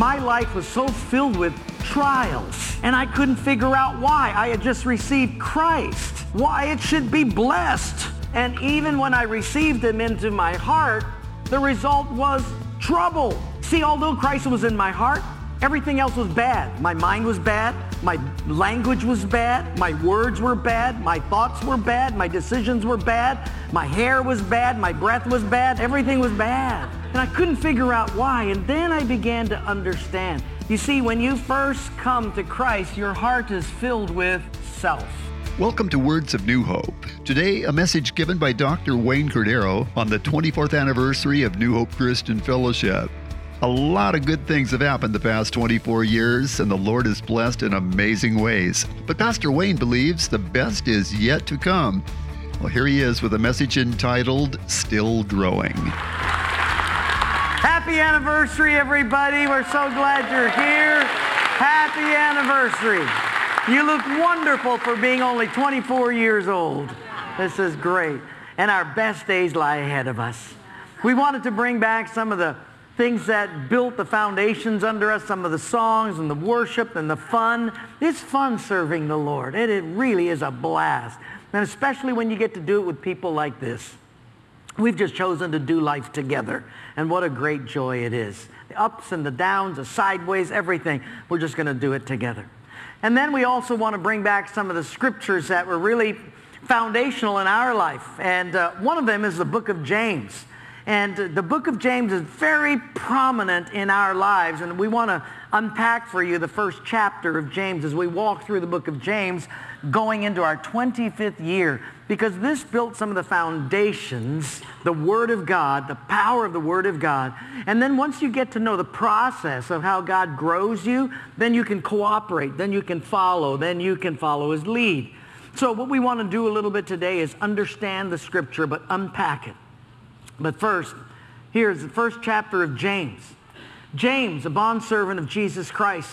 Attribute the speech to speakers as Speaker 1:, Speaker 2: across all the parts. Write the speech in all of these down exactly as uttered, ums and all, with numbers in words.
Speaker 1: my life was so filled with trials, and I couldn't figure out why. I had just received Christ, why it should be blessed. And even when I received him into my heart, the result was trouble. See, although Christ was in my heart, everything else was bad. My mind was bad. My language was bad. My words were bad. My thoughts were bad. My decisions were bad. My hair was bad. My breath was bad. Everything was bad. And I couldn't figure out why. And then I began to understand. You see, when you first come to Christ, your heart is filled with self.
Speaker 2: Welcome to Words of New Hope. Today, a message given by Doctor Wayne Cordeiro on the twenty-fourth anniversary of New Hope Christian Fellowship. A lot of good things have happened the past twenty-four years, and the Lord is blessed in amazing ways. But Pastor Wayne believes the best is yet to come. Well, here he is with a message entitled, Still Growing.
Speaker 1: Happy anniversary, everybody. We're so glad you're here. Happy anniversary. You look wonderful for being only twenty-four years old. This is great. And our best days lie ahead of us. We wanted to bring back some of the things that built the foundations under us, some of the songs and the worship and the fun. It's fun serving the Lord. It, it really is a blast. And especially when you get to do it with people like this. We've just chosen to do life together. And what a great joy it is. The ups and the downs, the sideways, everything. We're just going to do it together. And then we also want to bring back some of the scriptures that were really foundational in our life. And uh, one of them is the book of James. And the book of James is very prominent in our lives, and we want to unpack for you the first chapter of James as we walk through the book of James going into our twenty-fifth year, because this built some of the foundations, the Word of God, the power of the Word of God. And then once you get to know the process of how God grows you, then you can cooperate, then you can follow, then you can follow His lead. So what we want to do a little bit today is understand the Scripture, but unpack it. But first, here's the first chapter of James. James, a bondservant of Jesus Christ.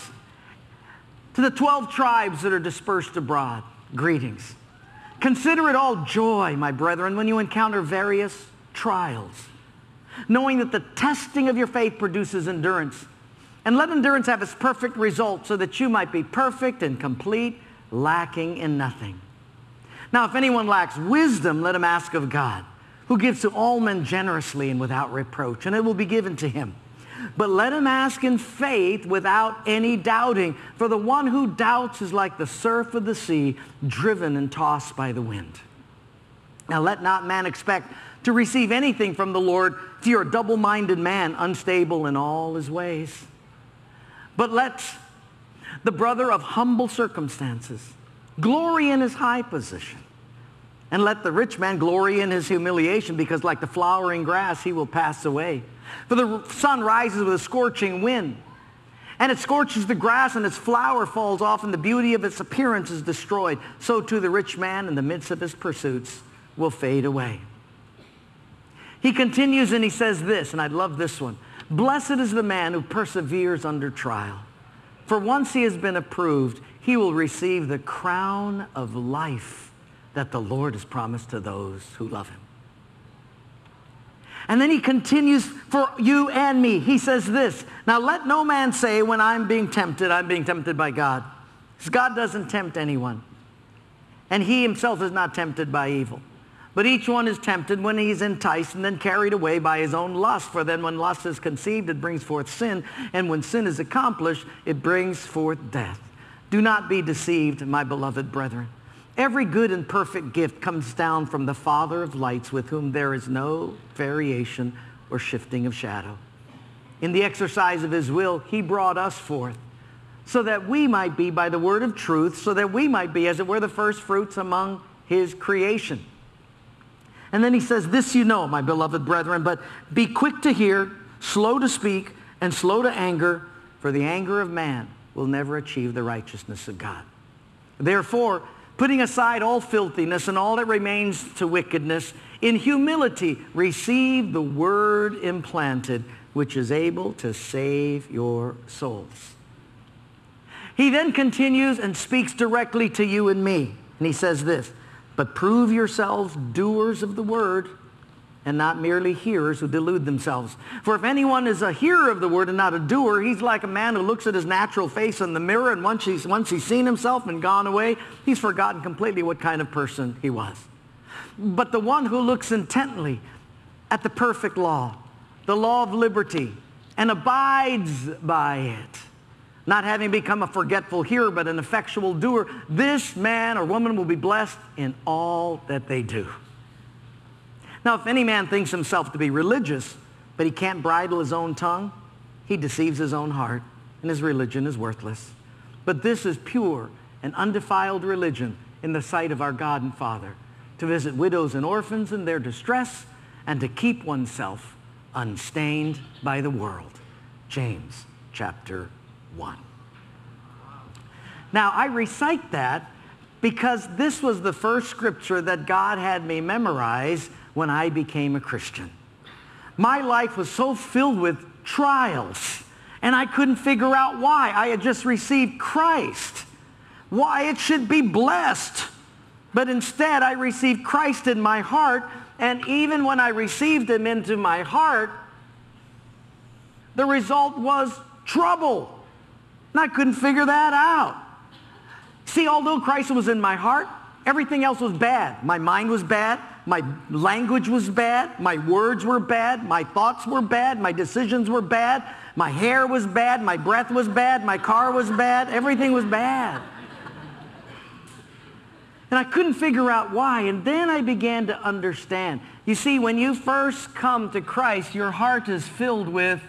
Speaker 1: To the twelve tribes that are dispersed abroad, greetings. Consider it all joy, my brethren, when you encounter various trials, knowing that the testing of your faith produces endurance. And let endurance have its perfect result, so that you might be perfect and complete, lacking in nothing. Now, if anyone lacks wisdom, let him ask of God, who gives to all men generously and without reproach, and it will be given to him. But let him ask in faith without any doubting, for the one who doubts is like the surf of the sea, driven and tossed by the wind. Now let not man expect to receive anything from the Lord, if you're a double-minded man, unstable in all his ways. But let the brother of humble circumstances glory in his high position. And let the rich man glory in his humiliation, because like the flowering grass, he will pass away. For the sun rises with a scorching wind, and it scorches the grass, and its flower falls off, and the beauty of its appearance is destroyed. So too the rich man in the midst of his pursuits will fade away. He continues and he says this, and I love this one. Blessed is the man who perseveres under trial. For once he has been approved, he will receive the crown of life that the Lord has promised to those who love him. And then he continues for you and me. He says this, now let no man say when I'm being tempted, I'm being tempted by God. Because God doesn't tempt anyone. And he himself is not tempted by evil. But each one is tempted when he's enticed and then carried away by his own lust. For then when lust is conceived, it brings forth sin. And when sin is accomplished, it brings forth death. Do not be deceived, my beloved brethren. Every good and perfect gift comes down from the Father of lights, with whom there is no variation or shifting of shadow. In the exercise of his will, he brought us forth, so that we might be by the word of truth, so that we might be, as it were, the first fruits among his creation. And then he says, this you know, my beloved brethren, but be quick to hear, slow to speak, and slow to anger, for the anger of man will never achieve the righteousness of God. Therefore, putting aside all filthiness and all that remains to wickedness, in humility receive the word implanted, which is able to save your souls. He then continues and speaks directly to you and me. And he says this, but prove yourselves doers of the word and not merely hearers who delude themselves. For if anyone is a hearer of the word and not a doer, he's like a man who looks at his natural face in the mirror, and once he's, once he's seen himself and gone away, he's forgotten completely what kind of person he was. But the one who looks intently at the perfect law, the law of liberty, and abides by it, not having become a forgetful hearer, but an effectual doer, this man or woman will be blessed in all that they do. Now, if any man thinks himself to be religious, but he can't bridle his own tongue, he deceives his own heart, and his religion is worthless. But this is pure and undefiled religion in the sight of our God and Father, to visit widows and orphans in their distress, and to keep oneself unstained by the world. James chapter one. Now, I recite that because this was the first scripture that God had me memorize when I became a Christian. My life was so filled with trials, and I couldn't figure out why. I had just received Christ, why it should be blessed. But instead, I received Christ in my heart, and even when I received him into my heart, the result was trouble. And I couldn't figure that out. See, although Christ was in my heart, everything else was bad. My mind was bad. My language was bad. My words were bad. My thoughts were bad. My decisions were bad. My hair was bad. My breath was bad. My car was bad. Everything was bad. And I couldn't figure out why. And then I began to understand. You see, when you first come to Christ, your heart is filled with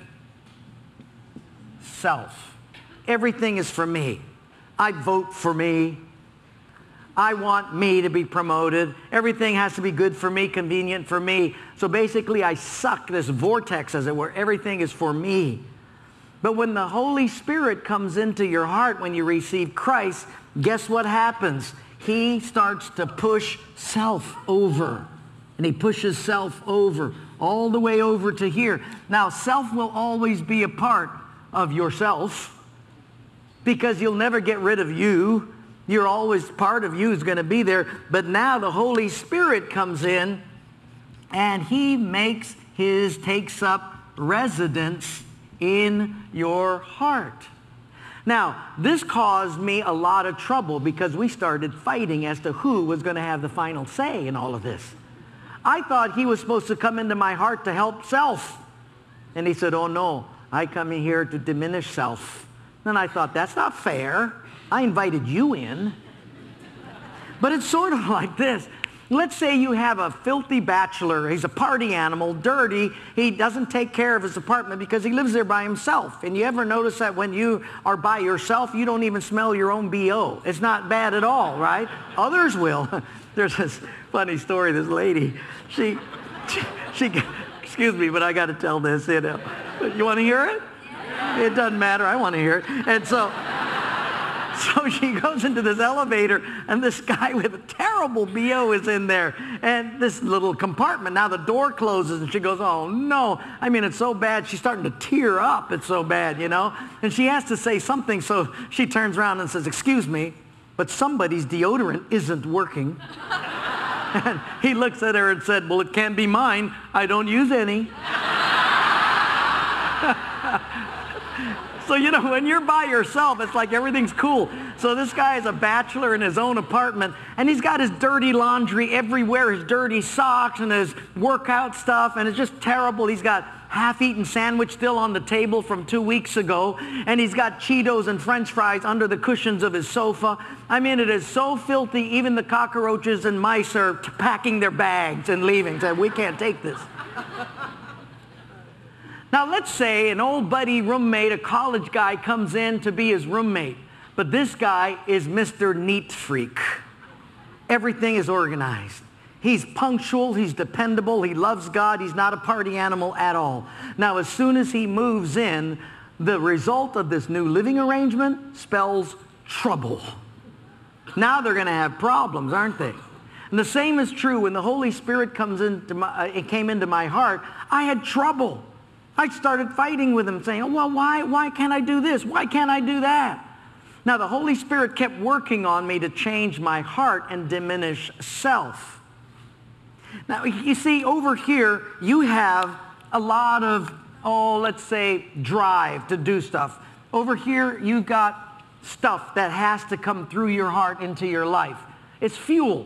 Speaker 1: self. Everything is for me. I vote for me. I want me to be promoted. Everything has to be good for me, convenient for me. So basically, I suck this vortex, as it were. Everything is for me. But when the Holy Spirit comes into your heart when you receive Christ, guess what happens? He starts to push self over. And he pushes self over, all the way over to here. Now, self will always be a part of yourself, because you'll never get rid of you. You're always, part of you is going to be there. But now the Holy Spirit comes in, and he makes his, takes up residence in your heart. Now, this caused me a lot of trouble, because we started fighting as to who was going to have the final say in all of this. I thought he was supposed to come into my heart to help self. And he said, oh no, I come in here to diminish self. And I thought, that's not fair. I invited you in. But it's sort of like this. Let's say you have a filthy bachelor. He's a party animal, dirty. He doesn't take care of his apartment because he lives there by himself. And you ever notice that when you are by yourself, you don't even smell your own B O? It's not bad at all, right? Others will. There's this funny story. This lady, she, she, she excuse me, but I got to tell this. You know, you want to hear it? It doesn't matter. I want to hear it. And so, so she goes into this elevator, and this guy with a terrible B O is in there, and this little compartment. Now the door closes, and she goes, oh no. I mean, it's so bad. She's starting to tear up. It's so bad, you know. And she has to say something, so she turns around and says, excuse me, but somebody's deodorant isn't working. And he looks at her and said, well, it can't be mine. I don't use any. So, you know, when you're by yourself, it's like everything's cool. So this guy is a bachelor in his own apartment, and he's got his dirty laundry everywhere, his dirty socks and his workout stuff, and it's just terrible. He's got half-eaten sandwich still on the table from two weeks ago, and he's got Cheetos and French fries under the cushions of his sofa. I mean, it is so filthy, even the cockroaches and mice are packing their bags and leaving, saying, we can't take this. Now, let's say an old buddy roommate, a college guy, comes in to be his roommate. But this guy is Mister Neat Freak. Everything is organized. He's punctual. He's dependable. He loves God. He's not a party animal at all. Now, as soon as he moves in, the result of this new living arrangement spells trouble. Now they're going to have problems, aren't they? And the same is true when the Holy Spirit comes into my, uh, it came into my heart. I had trouble. I started fighting with him, saying, well, why, why can't I do this? Why can't I do that? Now, the Holy Spirit kept working on me to change my heart and diminish self. Now, you see, over here, you have a lot of, oh, let's say, drive to do stuff. Over here, you've got stuff that has to come through your heart into your life. It's fuel.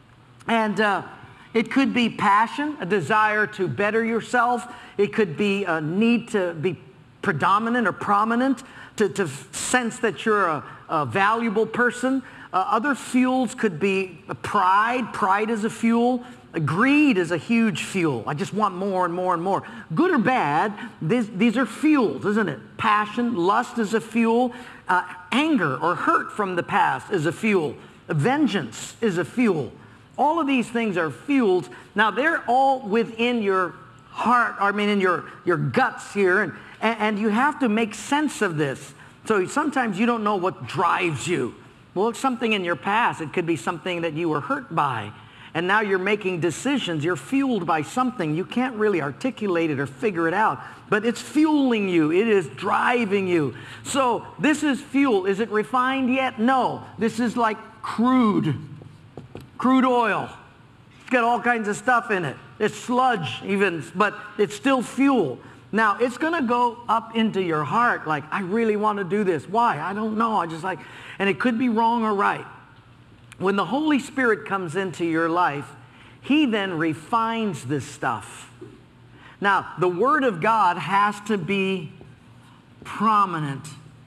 Speaker 1: And uh, it could be passion, a desire to better yourself. It could be a need to be predominant or prominent, to, to sense that you're a, a valuable person. Uh, other fuels could be pride. Pride is a fuel. Greed is a huge fuel. I just want more and more and more. Good or bad, these, these are fuels, isn't it? Passion, lust is a fuel. Uh, anger or hurt from the past is a fuel. Vengeance is a fuel. All of these things are fuels. Now, they're all within your heart, I mean, in your, your guts here, and, and you have to make sense of this. So sometimes you don't know what drives you. Well, it's something in your past. It could be something that you were hurt by. And now you're making decisions. You're fueled by something. You can't really articulate it or figure it out. But it's fueling you. It is driving you. So this is fuel. Is it refined yet? No. This is like crude. Crude oil. It's got all kinds of stuff in it. It's sludge even, but it's still fuel. Now, it's going to go up into your heart like, I really want to do this. Why? I don't know. I just like, and it could be wrong or right. When the Holy Spirit comes into your life, He then refines this stuff. Now, the Word of God has to be prominent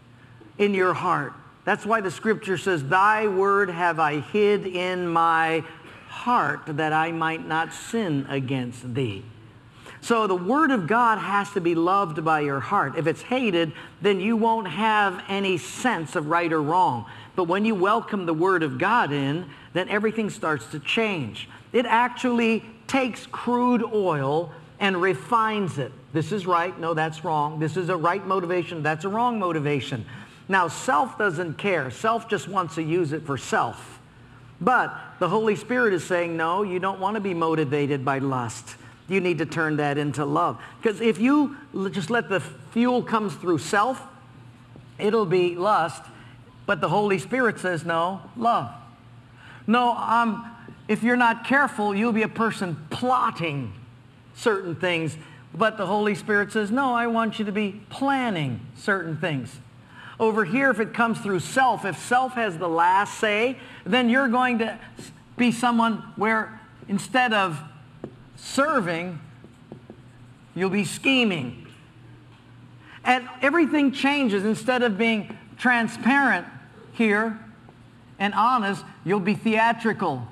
Speaker 1: in your heart. That's why the Scripture says, Thy word have I hid in my heart that I might not sin against Thee. So the Word of God has to be loved by your heart. If it's hated, then you won't have any sense of right or wrong. But when you welcome the Word of God in, then everything starts to change. It actually takes crude oil and refines it. This is right. No, that's wrong. This is a right motivation. That's a wrong motivation. Now, self doesn't care. Self just wants to use it for self. But the Holy Spirit is saying, no, you don't want to be motivated by lust. You need to turn that into love. Because if you just let the fuel come through self, it'll be lust. But the Holy Spirit says, no, love. No, um, if you're not careful, you'll be a person plotting certain things. But the Holy Spirit says, no, I want you to be planning certain things. Over here, if it comes through self, if self has the last say, then you're going to be someone where instead of serving, you'll be scheming. And everything changes. Instead of being transparent here and honest, you'll be theatrical.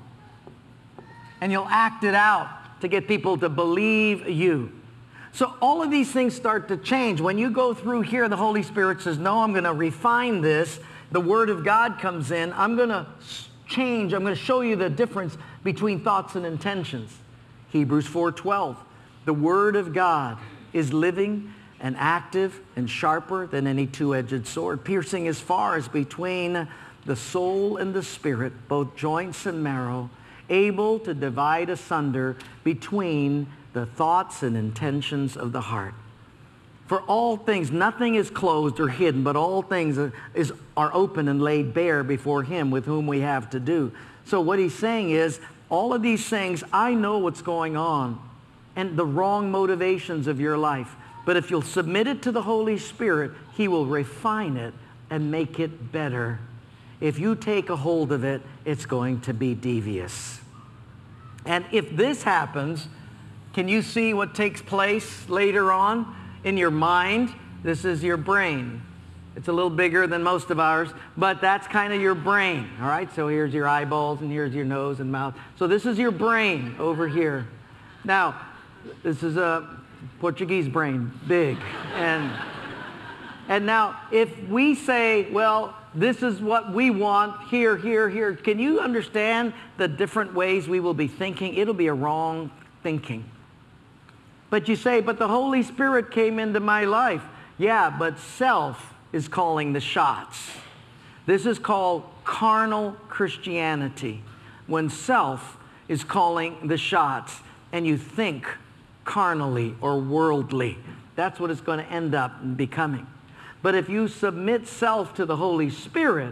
Speaker 1: And you'll act it out to get people to believe you. So all of these things start to change. When you go through here, the Holy Spirit says, no, I'm going to refine this. The Word of God comes in. I'm going to change. I'm going to show you the difference between thoughts and intentions. Hebrews four twelve. The Word of God is living and active and sharper than any two-edged sword, piercing as far as between the soul and the spirit, both joints and marrow, able to divide asunder between the thoughts and intentions of the heart. For all things, nothing is closed or hidden, but all things are, is, are open and laid bare before Him with whom we have to do. So what He's saying is, all of these things, I know what's going on and the wrong motivations of your life. But if you'll submit it to the Holy Spirit, He will refine it and make it better. If you take a hold of it, it's going to be devious. And if this happens, can you see what takes place later on in your mind? This is your brain. It's a little bigger than most of ours, but that's kind of your brain, all right? So here's your eyeballs, and here's your nose and mouth. So this is your brain over here. Now, this is a Portuguese brain, big. And, and now, if we say, well, this is what we want, here, here, here, can you understand the different ways we will be thinking? It'll be a wrong thinking. But you say, but the Holy Spirit came into my life. Yeah, but self is calling the shots. This is called carnal Christianity, when self is calling the shots and you think carnally or worldly. That's what it's going to end up becoming. But if you submit self to the Holy Spirit,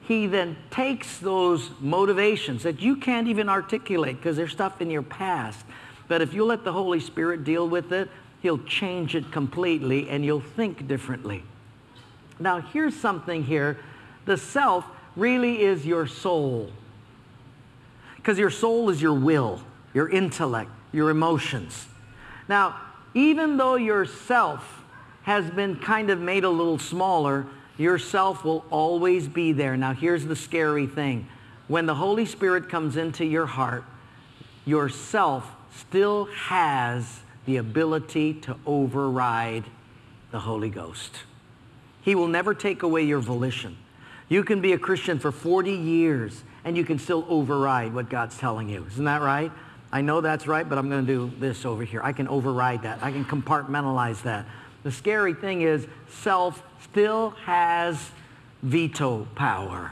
Speaker 1: he then takes those motivations that you can't even articulate because they're stuff in your past. But if you let the Holy Spirit deal with it, he'll change it completely and you'll think differently. Now, here's something here. The self really is your soul. Because your soul is your will, your intellect, your emotions. Now, even though your self has been kind of made a little smaller, your self will always be there. Now, here's the scary thing. When the Holy Spirit comes into your heart, your self still has the ability to override the Holy Ghost. He will never take away your volition. You can be a Christian for forty years and you can still override what God's telling you. Isn't that right? I know that's right, but I'm going to do this over here. I can override that. I can compartmentalize that. The scary thing is self still has veto power.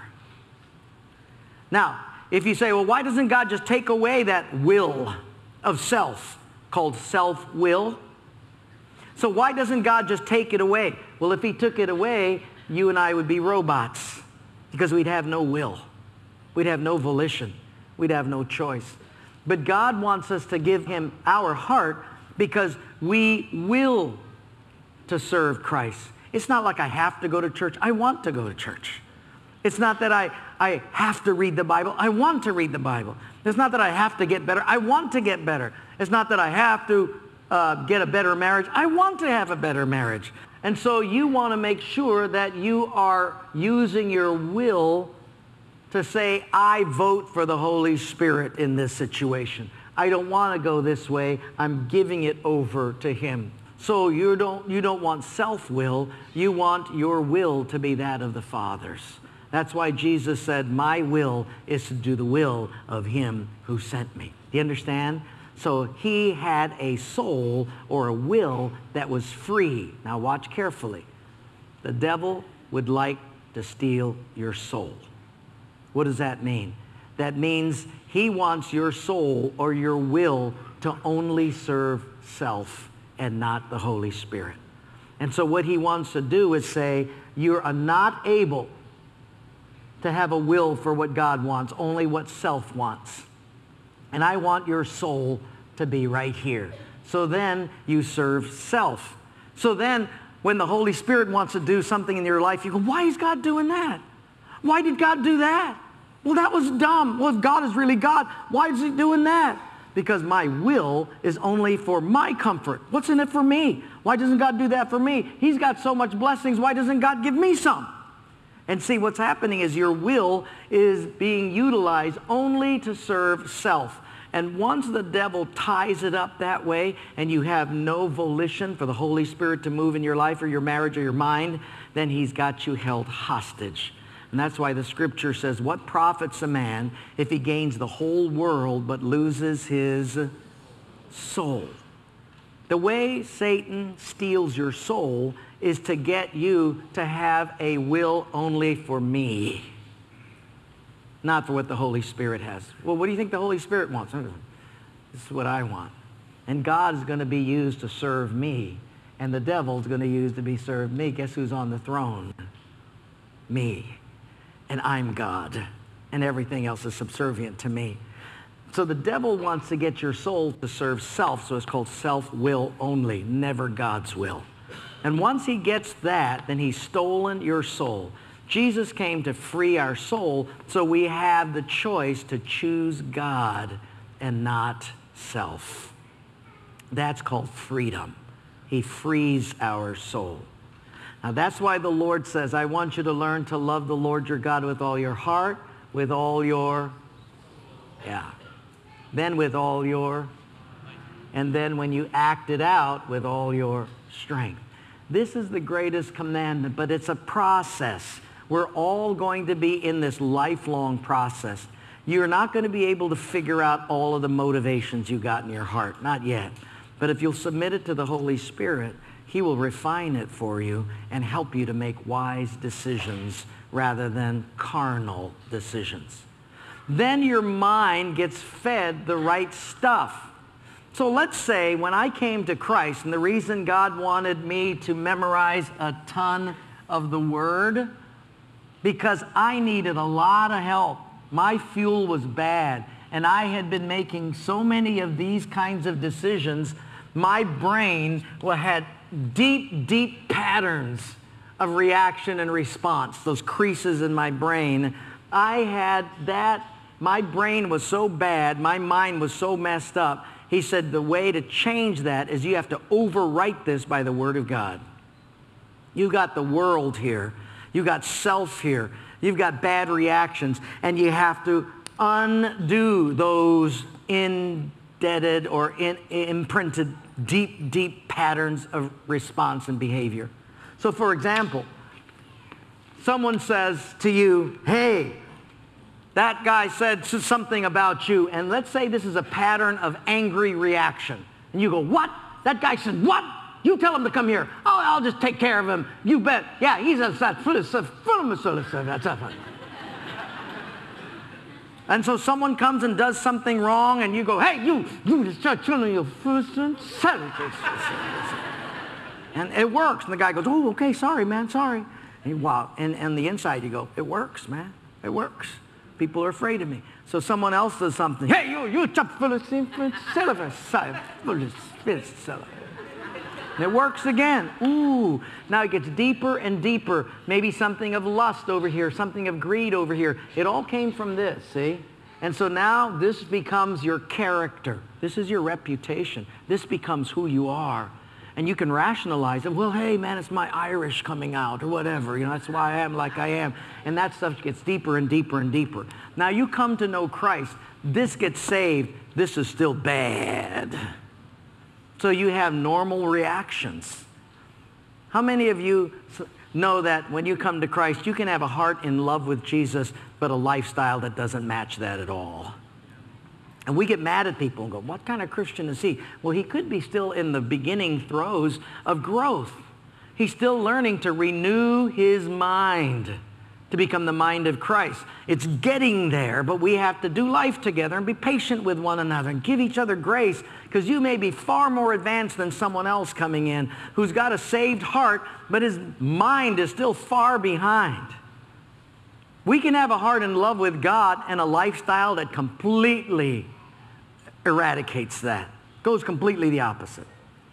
Speaker 1: Now, if you say, well, why doesn't God just take away that will of self called self-will? So why doesn't God just take it away? Well, if he took it away, you and I would be robots because we'd have no will. We'd have no volition. We'd have no choice. But God wants us to give him our heart because we will to serve Christ. It's not like I have to go to church. I want to go to church. It's not that I, I have to read the Bible. I want to read the Bible. It's not that I have to get better. I want to get better. It's not that I have to uh, get a better marriage. I want to have a better marriage. And so you want to make sure that you are using your will to say, I vote for the Holy Spirit in this situation. I don't want to go this way. I'm giving it over to him. So you don't, you don't want self-will. You want your will to be that of the Father's. That's why Jesus said, my will is to do the will of him who sent me. Do you understand? So he had a soul or a will that was free. Now watch carefully. The devil would like to steal your soul. What does that mean? That means he wants your soul or your will to only serve self and not the Holy Spirit. And so what he wants to do is say, you are not able to have a will for what God wants, only what self wants. And I want your soul to be right here. So then you serve self. So then when the Holy Spirit wants to do something in your life, you go, why is God doing that? Why did God do that? Well, that was dumb. Well, if God is really God, why is he doing that? Because my will is only for my comfort. What's in it for me? Why doesn't God do that for me? He's got so much blessings. Why doesn't God give me some? And see, what's happening is your will is being utilized only to serve self. And once the devil ties it up that way and you have no volition for the Holy Spirit to move in your life or your marriage or your mind, then he's got you held hostage. And that's why the scripture says, what profits a man if he gains the whole world but loses his soul? The way Satan steals your soul is to get you to have a will only for me, not for what the Holy Spirit has. Well, what do you think the Holy Spirit wants? This is what I want. And God is going to be used to serve me, and the devil is going to use to be served me. Guess who's on the throne? Me. And I'm God, and everything else is subservient to me. So the devil wants to get your soul to serve self, so it's called self-will only, never God's will. And once he gets that, then he's stolen your soul. Jesus came to free our soul, so we have the choice to choose God and not self. That's called freedom. He frees our soul. Now that's why the Lord says, I want you to learn to love the Lord your God with all your heart, with all your, yeah, then with all your, and then when you act it out, with all your strength. This is the greatest commandment, but it's a process. We're all going to be in this lifelong process. You're not going to be able to figure out all of the motivations you got in your heart, not yet. But if you'll submit it to the Holy Spirit, he will refine it for you and help you to make wise decisions rather than carnal decisions. Then your mind gets fed the right stuff. So let's say when I came to Christ, and the reason God wanted me to memorize a ton of the Word because I needed a lot of help. My fuel was bad, and I had been making so many of these kinds of decisions. My brain had deep, deep patterns of reaction and response, those creases in my brain. I had that, my brain was so bad, my mind was so messed up. He said the way to change that is you have to overwrite this by the Word of God. You got the world here. You got self here. You've got bad reactions, and you have to undo those indebted or in, imprinted deep, deep patterns of response and behavior. So for example, someone says to you, hey, that guy said something about you, and let's say this is a pattern of angry reaction. And you go, what? That guy said, what? You tell him to come here. Oh, I'll just take care of him. You bet. Yeah, he's a... And so someone comes and does something wrong, and you go, hey, you, you just start telling your first and and it works. And the guy goes, oh, okay, sorry, man, sorry. And, you, wow. and, and the inside you go, it works, man, it works. People are afraid of me. So someone else does something. Hey, you, you chop Philistine, and it works again. Ooh, now it gets deeper and deeper. Maybe something of lust over here, something of greed over here. It all came from this, see? And so now this becomes your character. This is your reputation. This becomes who you are. And you can rationalize it. Well, hey, man, it's my Irish coming out or whatever. You know, that's why I am like I am. And that stuff gets deeper and deeper and deeper. Now you come to know Christ. This gets saved. This is still bad. So you have normal reactions. How many of you know that when you come to Christ, you can have a heart in love with Jesus, but a lifestyle that doesn't match that at all? And we get mad at people and go, what kind of Christian is he? Well, he could be still in the beginning throes of growth. He's still learning to renew his mind to become the mind of Christ. It's getting there, but we have to do life together and be patient with one another and give each other grace, because you may be far more advanced than someone else coming in who's got a saved heart, but his mind is still far behind. We can have a heart in love with God and a lifestyle that completely eradicates that, goes completely the opposite.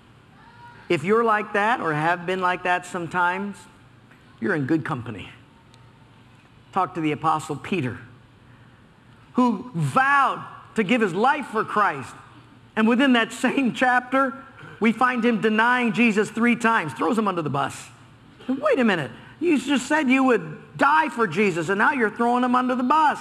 Speaker 1: If you're like that or have been like that sometimes, you're in good company. Talk to the Apostle Peter, who vowed to give his life for Christ. And within that same chapter, we find him denying Jesus three times, throws him under the bus. Wait a minute, you just said you would die for Jesus, and now you're throwing him under the bus.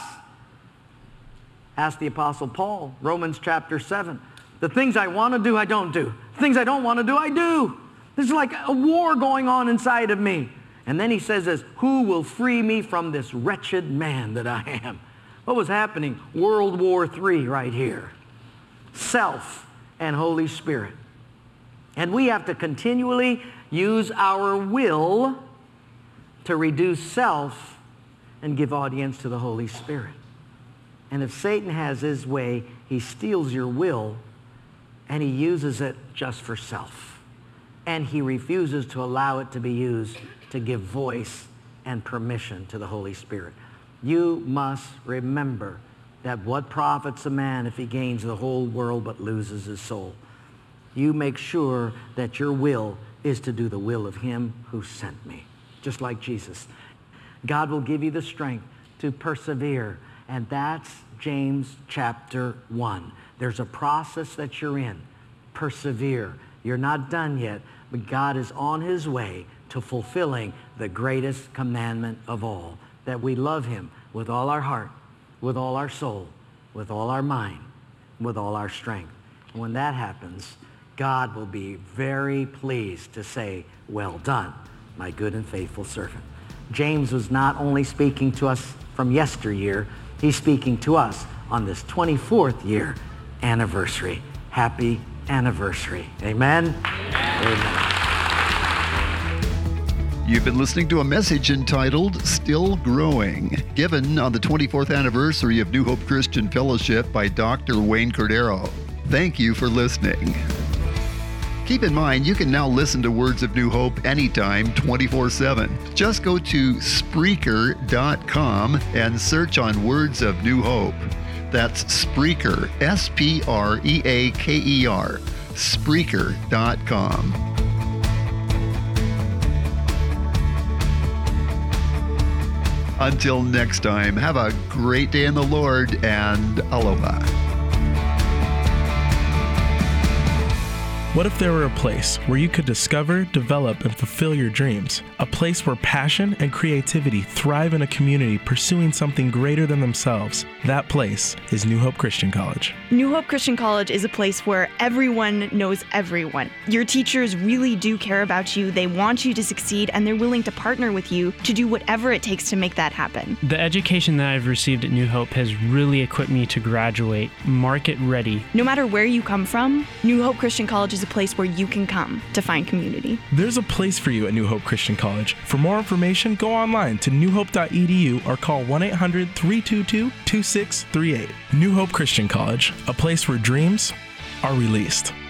Speaker 1: Ask the Apostle Paul, Romans chapter seven. The things I want to do, I don't do. The things I don't want to do, I do. There's like a war going on inside of me. And then he says this, who will free me from this wretched man that I am? What was happening? World War Three right here. Self and Holy Spirit. And we have to continually use our will to reduce self and give audience to the Holy Spirit. And if Satan has his way, he steals your will and he uses it just for self. And he refuses to allow it to be used to give voice and permission to the Holy Spirit. You must remember that what profits a man if he gains the whole world but loses his soul? You make sure that your will is to do the will of him who sent me, just like Jesus. God will give you the strength to persevere, and that's James chapter one. There's a process that you're in. Persevere. You're not done yet, but God is on his way to fulfilling the greatest commandment of all, that we love him with all our heart, with all our soul, with all our mind, with all our strength. And when that happens, God will be very pleased to say, well done, my good and faithful servant. James was not only speaking to us from yesteryear, he's speaking to us on this twenty-fourth year anniversary. Happy anniversary. Amen? Amen.
Speaker 2: You've been listening to a message entitled Still Growing, given on the twenty-fourth anniversary of New Hope Christian Fellowship by Doctor Wayne Cordeiro. Thank you for listening. Keep in mind, you can now listen to Words of New Hope anytime, twenty-four seven. Just go to Spreaker dot com and search on Words of New Hope. That's Spreaker, S P R E A K E R, Spreaker dot com. Until next time, have a great day in the Lord, and aloha.
Speaker 3: What if there were a place where you could discover, develop, and fulfill your dreams? A place where passion and creativity thrive in a community pursuing something greater than themselves. That place is New Hope Christian College.
Speaker 4: New Hope Christian College is a place where everyone knows everyone. Your teachers really do care about you, they want you to succeed, and they're willing to partner with you to do whatever it takes to make that happen.
Speaker 5: The education that I've received at New Hope has really equipped me to graduate market ready.
Speaker 4: No matter where you come from, New Hope Christian College is a place where you can come to find community.
Speaker 3: There's a place for you at New Hope Christian College. For more information, go online to new hope dot e d u or call one eight hundred, three two two, two six three eight. New Hope Christian College, a place where dreams are released.